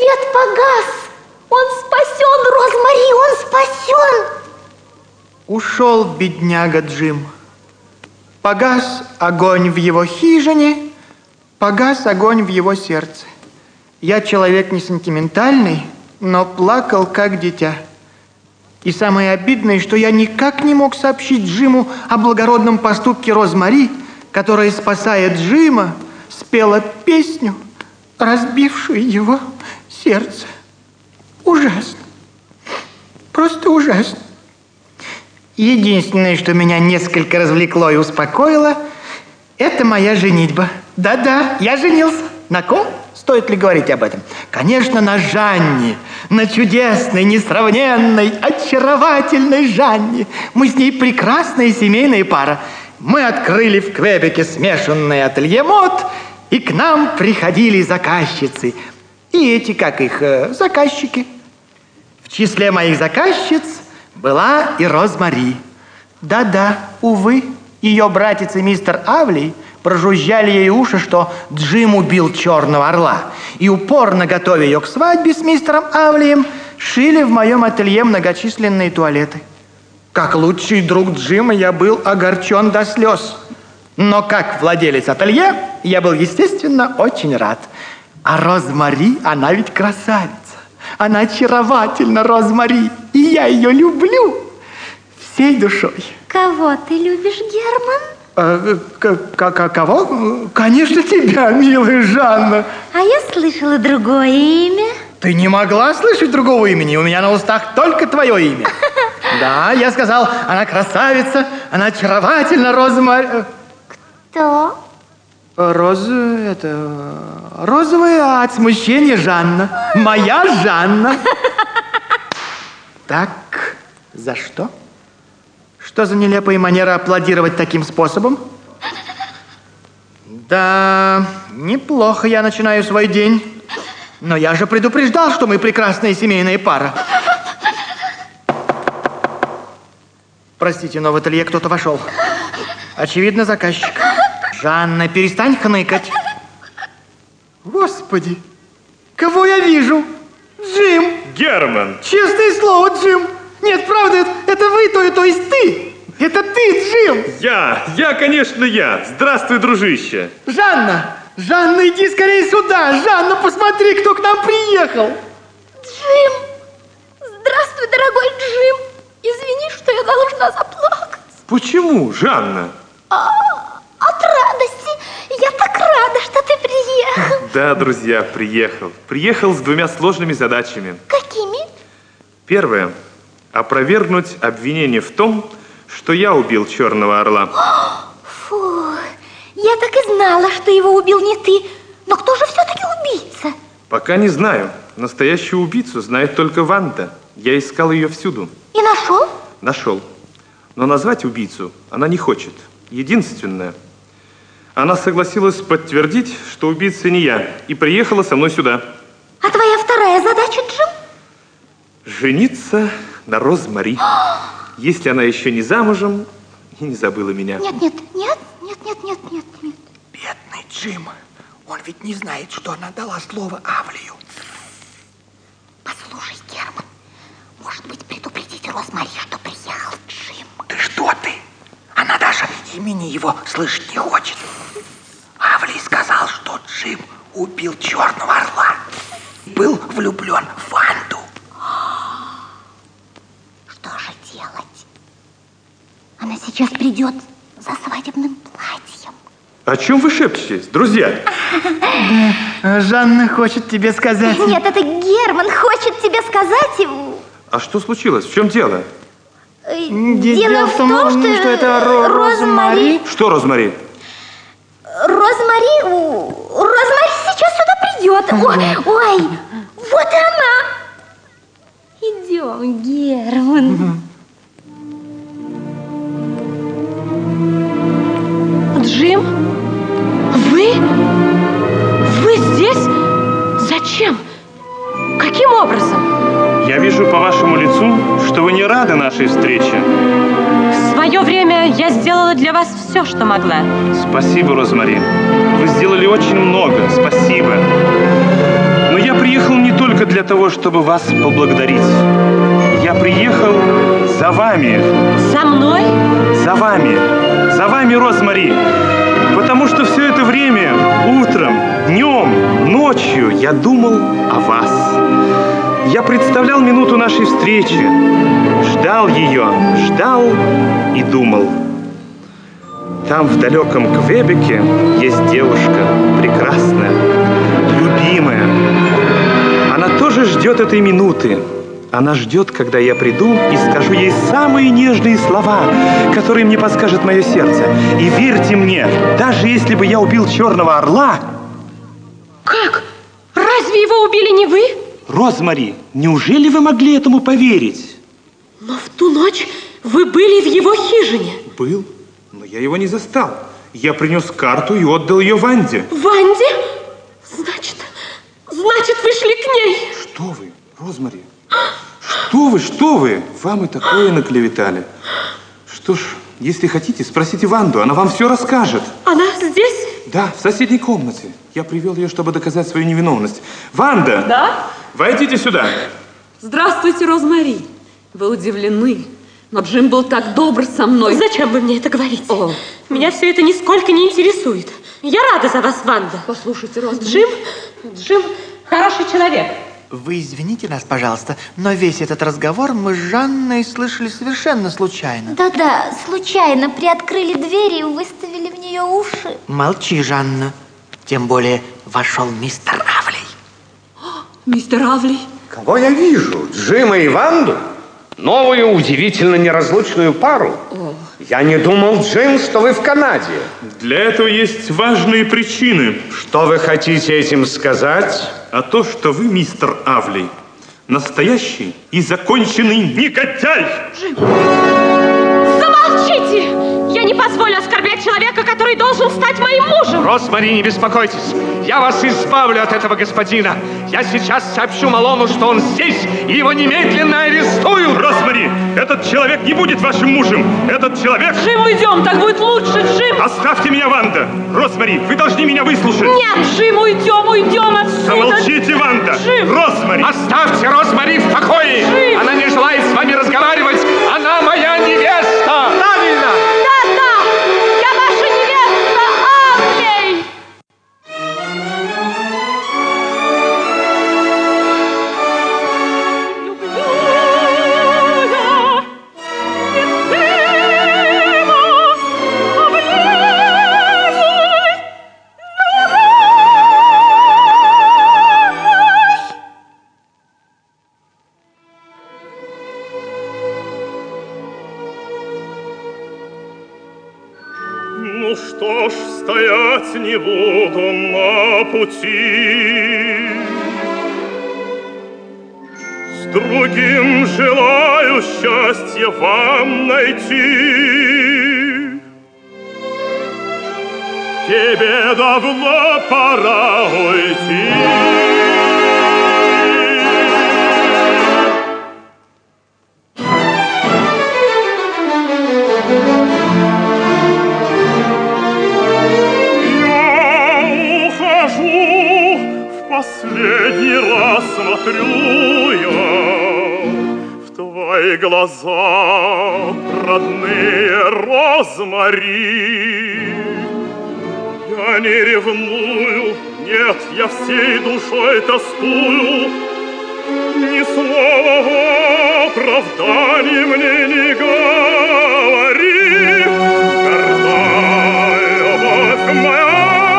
Свет погас. Он спасен, Розмари, он спасен. Ушел бедняга Джим. Погас огонь в его хижине, погас огонь в его сердце. Я человек не сентиментальный, но плакал как дитя. И самое обидное, что я никак не мог сообщить Джиму о благородном поступке Розмари, которая, спасая Джима, спела песню, разбившую его сердце. Ужасно. Просто ужасно. Единственное, что меня несколько развлекло и успокоило, это моя женитьба. Да-да, я женился. На ком? Стоит ли говорить об этом? Конечно, на Жанне. На чудесной, несравненной, очаровательной Жанне. Мы с ней прекрасная семейная пара. Мы открыли в Квебеке смешанное ателье мод, и к нам приходили заказчицы. И эти, как их, заказчики. В числе моих заказчиц была и Розмари. Да-да, увы, ее братец и мистер Авлей прожужжали ей уши, что Джим убил черного орла. И упорно готовя ее к свадьбе с мистером Авлием, шили в моем ателье многочисленные туалеты. Как лучший друг Джима я был огорчен до слез. Но как владелец ателье я был, естественно, очень рад. А Розмари, она ведь красавица. Она очаровательна, Розмари. И я ее люблю всей душой. Кого ты любишь, Герман? Кого? Конечно, тебя, милая Жанна. А я слышала другое имя. Ты не могла слышать другого имени? У меня на устах только твое имя. Да, я сказал, она красавица, она очаровательна, Розмари. Кто? Розовая, а от смущения Жанна. Моя Жанна. Так, за что? Что за нелепая манера аплодировать таким способом? Да, неплохо я начинаю свой день. Но я же предупреждал, что мы прекрасная семейная пара. Простите, но в ателье кто-то вошел. Очевидно, заказчик. Жанна, перестань хныкать. Господи, кого я вижу? Джим. Герман. Честное слово, Джим. Нет, правда, это вы, то есть ты. Это ты, Джим. Я, конечно, я. Здравствуй, дружище. Жанна, иди скорее сюда. Жанна, посмотри, кто к нам приехал. Джим. Здравствуй, дорогой Джим. Извини, что я должна заплакать. Почему, Жанна? От радости. Я так рада, что ты приехал. Да, друзья, приехал. Приехал с двумя сложными задачами. Какими? Первое. Опровергнуть обвинение в том, что я убил черного орла. Фу, я так и знала, что его убил не ты. Но кто же все-таки убийца? Пока не знаю. Настоящую убийцу знает только Ванда. Я искал ее всюду. И нашел? Нашел. Но назвать убийцу она не хочет. Единственное. Она согласилась подтвердить, что убийца не я, и приехала со мной сюда. А твоя вторая задача, Джим? Жениться на Розмари. Если она еще не замужем и не забыла меня. Нет. Бедный Джим. Он ведь не знает, что она дала слово Авлию. Послушай, Герман, может быть, предупредить Розмари, что приехал Джим? Ты что ты? Она даже имени его слышать не хочет. Авлий сказал, что Джим убил черного орла. Был влюблен в Ванду. Что же делать? Она сейчас придет за свадебным платьем. О чем вы шепчетесь, друзья? Жанна хочет тебе сказать. Нет, это Герман хочет тебе сказать. А что случилось? В чем дело? Дело в том, что это Розмари. Что, Розмари? Розмари сейчас сюда придет. Ой, вот и она. Идем, Герман. Джим? Вы здесь? Зачем? Каким образом? Я вижу по вашему лицу, что вы не рады нашей встрече. В свое время я сделала для вас все, что могла. Спасибо, Розмари. Вы сделали очень много. Спасибо. Но я приехал не только того, чтобы вас поблагодарить. Я приехал за вами. За мной? За вами, Розмари. Потому что все это время, утром, днем, ночью, я думал о вас. Я представлял минуту нашей встречи. Ждал ее, ждал и думал. Там, в далеком Квебеке, есть девушка, прекрасная, любимая. Она тоже ждет этой минуты. Она ждет, когда я приду и скажу ей самые нежные слова, которые мне подскажет мое сердце. И верьте мне, даже если бы я убил Черного Орла... Как? Разве его убили не вы? Розмари, неужели вы могли этому поверить? Но в ту ночь вы были в его хижине. Был, но я его не застал. Я принес карту и отдал ее Ванде. Ванде? Значит, вы шли к ней. Что вы, Розмари? Что вы? Вам и такое наклеветали. Что ж, если хотите, спросите Ванду, она вам все расскажет. Она здесь? Да, в соседней комнате. Я привел ее, чтобы доказать свою невиновность. Ванда! Да? Войдите сюда. Здравствуйте, Розмари. Вы удивлены, но Джим был так добр со мной. Зачем вы мне это говорите? О. Меня все это нисколько не интересует. Я рада за вас, Ванда. Послушайте, Розмари. Джим хороший человек. Вы извините нас, пожалуйста, но весь этот разговор мы с Жанной слышали совершенно случайно. Да-да, случайно приоткрыли дверь и выставили в нее уши. Молчи, Жанна. Тем более вошел мистер Авлей. Мистер Авлей? Кого я вижу? Джима и Ванду? Новую, удивительно неразлучную пару? Я не думал, Джим, что вы в Канаде. Для этого есть важные причины. Что вы хотите этим сказать? А то, что вы, мистер Авлей, настоящий и законченный негодяй. Замолчите! Я не позволю оскорблять человека, который должен стать моим мужем. Розмари, не беспокойтесь. Я вас избавлю от этого господина. Я сейчас сообщу Малону, что он здесь, и его немедленно арестуют. Розмари, этот человек не будет вашим мужем. Этот человек... Джим, уйдем, так будет лучше, Джим. Оставьте меня, Ванда. Розмари, вы должны меня выслушать. Нет, Джим, уйдем отсюда. Замолчите, Ванда. Джим. Розмари. Оставьте Розмари в покое. Джим. Она не желает с вами разговаривать. Она моя невеста. Правильно! Да, я ваша невеста, Авлей! Ну что ж, стоять не буду на пути. С другим желаю счастья вам найти. Тебе давно пора уйти. Последний раз смотрю я в твои глаза, родные, Розмари. Я не ревную, нет, я всей душой тоскую. Ни слова оправданий мне не говори. Гордая любовь моя,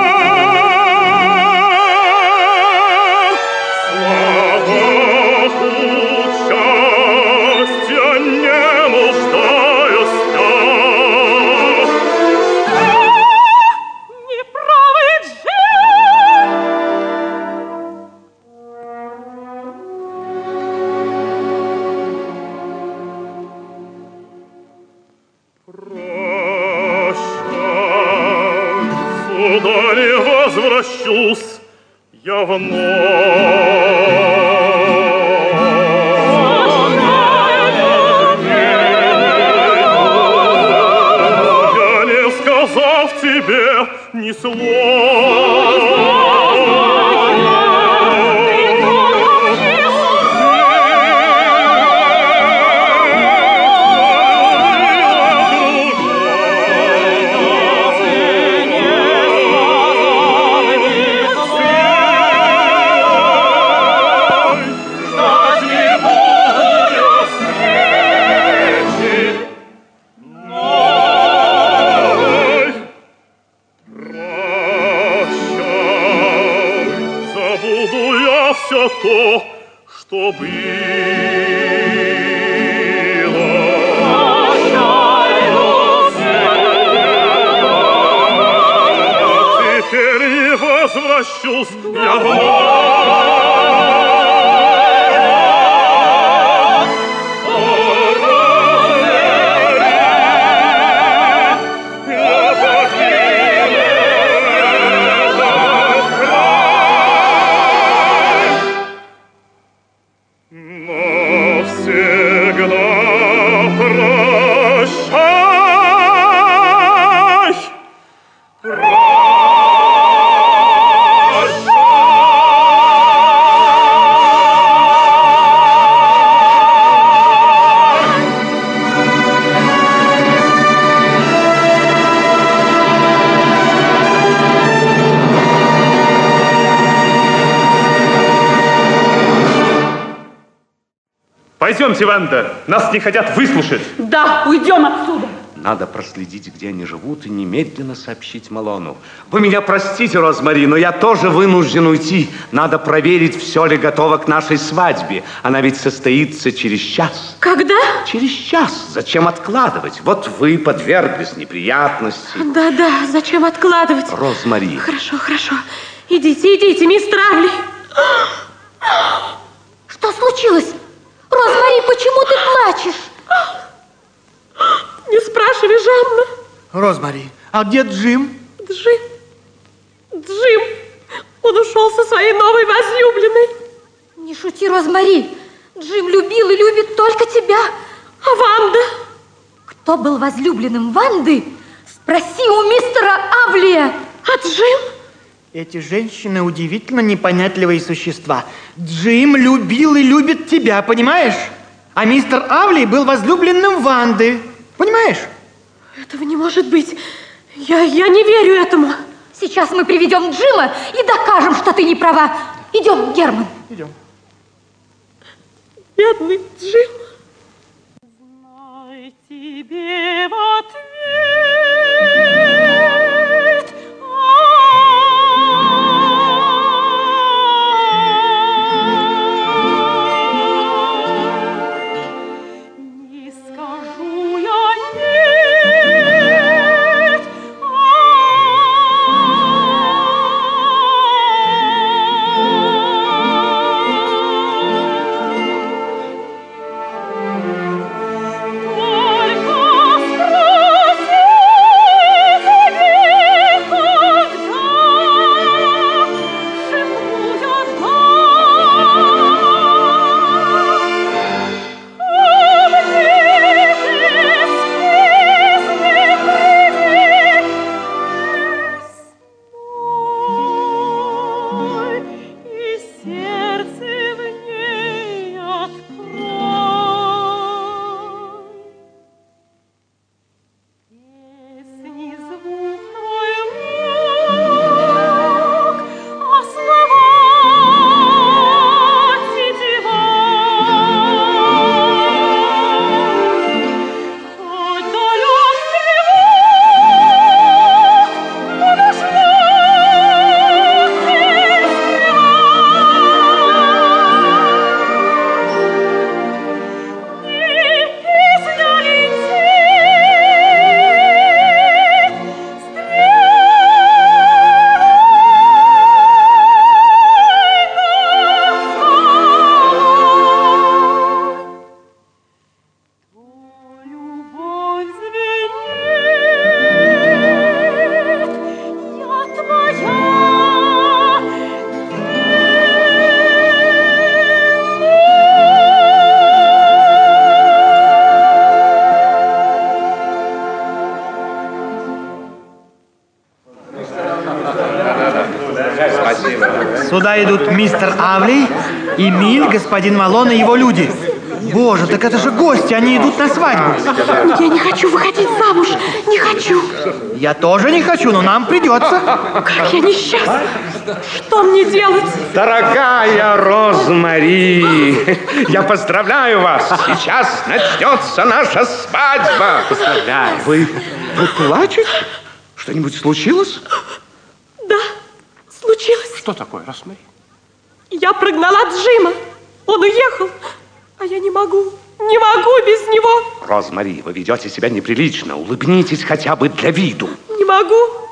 возвращусь я вновь. Я не сказав тебе ни слова. все то, что было. Теперь не возвращусь я вновь. Пойдемте, Ванда, нас не хотят выслушать. Да, уйдем отсюда. Надо проследить, где они живут, и немедленно сообщить Малону. Вы меня простите, Розмари, но я тоже вынужден уйти. Надо проверить, все ли готово к нашей свадьбе. Она ведь состоится через час. Когда? Через час. Зачем откладывать? Вот вы подверглись неприятности. Да, зачем откладывать? Розмари. Хорошо. Идите, мистер Авли. Что случилось? Розмари, почему ты плачешь? Не спрашивай, Жанна. Розмари, а где Джим? Джим. Он ушел со своей новой возлюбленной. Не шути, Розмари. Джим любил и любит только тебя. А Ванда? Кто был возлюбленным Ванды? Спроси у мистера Авлия. А Джим? Эти женщины удивительно непонятливые существа. Джим любил и любит тебя, понимаешь? А мистер Авли был возлюбленным Ванды. Понимаешь? Этого не может быть. Я не верю этому. Сейчас мы приведем Джима и докажем, что ты не права. Идем, Герман. Идем. Бедный Джим. Знай тебе в ответ. Сюда идут мистер Авли, Эмиль, господин Малон и его люди. Боже, так это же гости, они идут на свадьбу. Я не хочу выходить замуж, не хочу. Я тоже не хочу, но нам придется. Как я несчастна. Что мне делать? Дорогая Розмари, я поздравляю вас. Сейчас начнется наша свадьба. Поздравляю. Вы плачете? Что-нибудь случилось? Да, случилось. Что такое, Розмари? Я прогнала Джима. Он уехал, а я не могу без него. Розмари, вы ведете себя неприлично. Улыбнитесь хотя бы для виду. Не могу.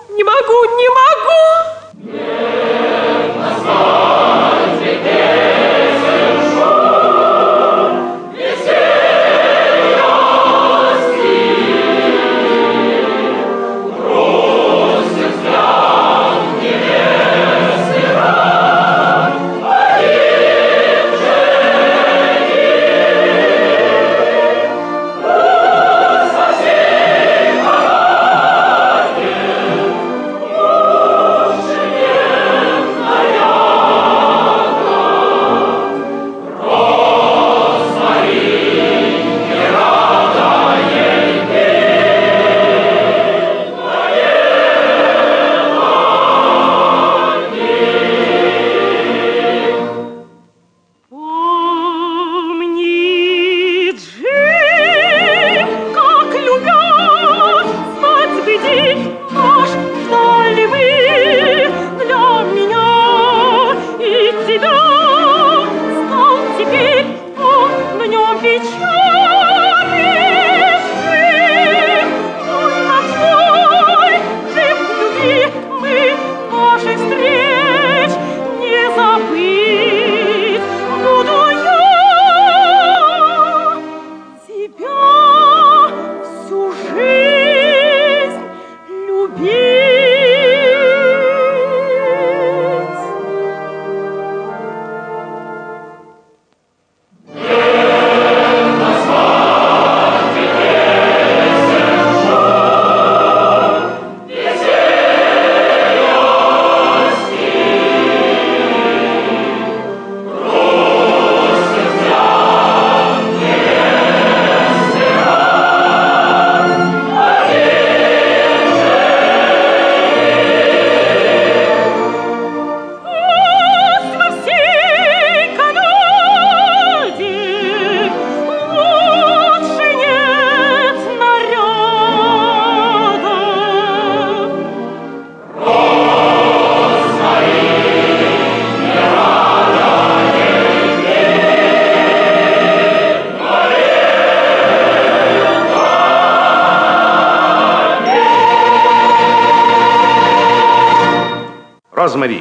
Розмари,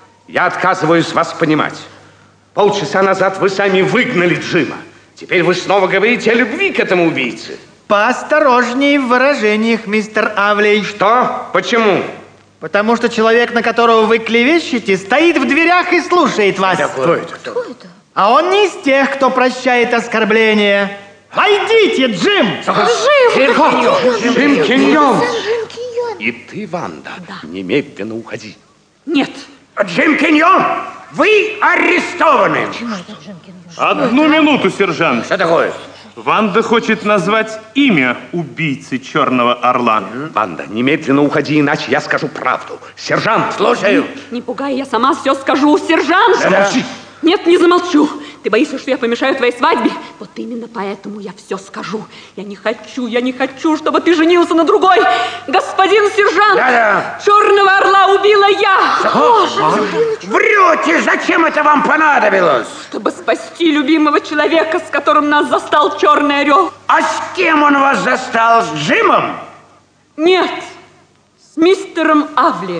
я отказываюсь вас понимать. Полчаса назад вы сами выгнали Джима. Теперь вы снова говорите о любви к этому убийце. Поосторожнее в выражениях, мистер Авлей. Что? Почему? Потому что человек, на которого вы клевещете, стоит в дверях и слушает вас. Кто это? А он не из тех, кто прощает оскорбления. Войдите, Джим! Джим Киньон! И ты, Ванда, немедленно уходи. Нет. Джим Киньон, вы арестованы. Одну минуту, сержант. Что такое? Ванда хочет назвать имя убийцы Черного Орла. Ванда, немедленно уходи, иначе я скажу правду. Сержант! Слушаю. Не пугай, я сама все скажу. Сержант! Замолчи! Нет, не замолчу. Ты боишься, что я помешаю твоей свадьбе? Вот именно поэтому я все скажу. Я не хочу, чтобы ты женился на другой. Господин сержант! Да-да. Черного Орла убила я! Врете! Зачем это вам понадобилось? Чтобы спасти любимого человека, с которым нас застал Черный Орел. А с кем он вас застал? С Джимом? Нет, с мистером Авли.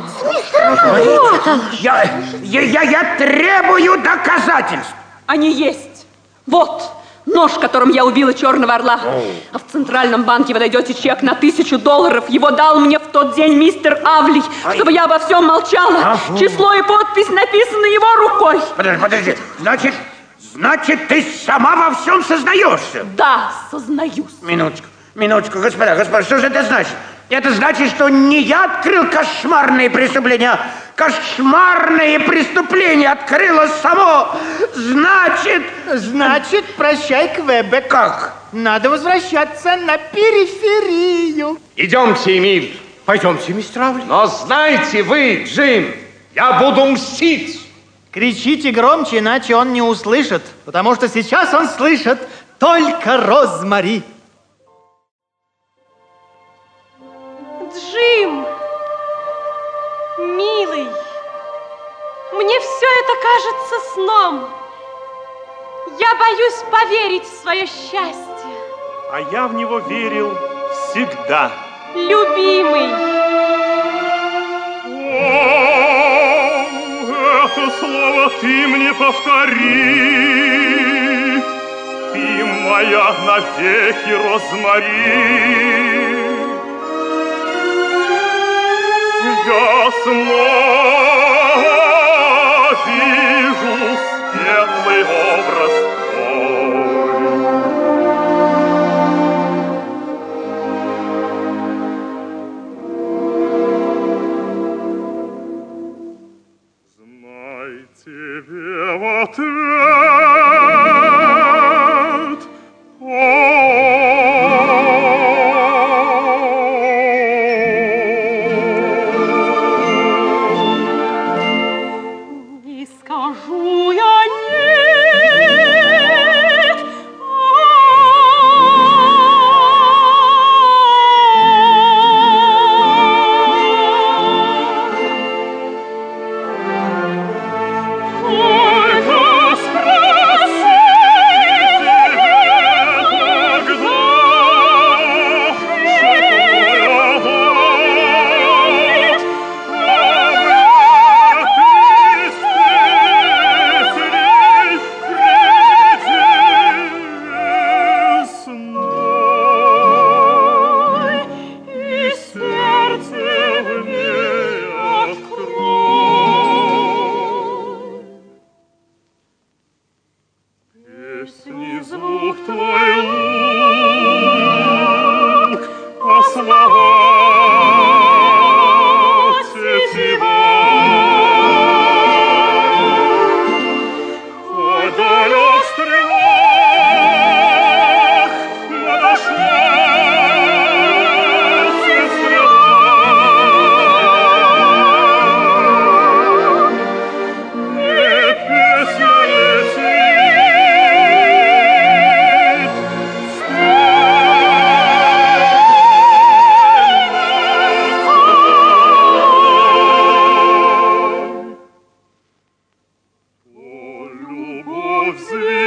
Я требую доказательств. Они есть. Вот нож, которым я убила Черного Орла. А в Центральном банке вы найдете чек на $1000. Его дал мне в тот день мистер Авли, чтобы я обо всем молчала. Число и подпись написаны его рукой. Подожди. Значит, ты сама во всем сознаешься? Да, сознаюсь. Минуточку, господа, что же это значит? Это значит, что не я открыл кошмарные преступления, а кошмарные преступления открыло само. Значит, прощай, Квебек. Как? Надо возвращаться на периферию. Идемте, Эмиль. Пойдемте, мистер Авли. Но знайте вы, Джим, я буду мстить. Кричите громче, иначе он не услышит, потому что сейчас он слышит только Розмари. Джим, милый, Мне все это кажется сном. Я боюсь поверить в свое счастье. А я в него верил всегда. Любимый. О, это слово ты мне повтори. Ты моя навеки, Розмари. Я снова вижу светлый образ твой. Знай тебе в ответ, Не скажу я нет. Только спроси и сердце мне открой. песни звук твой лук, а слова тетива. Далек стрелах подошла сестра. Не песня летит, любовь звезд.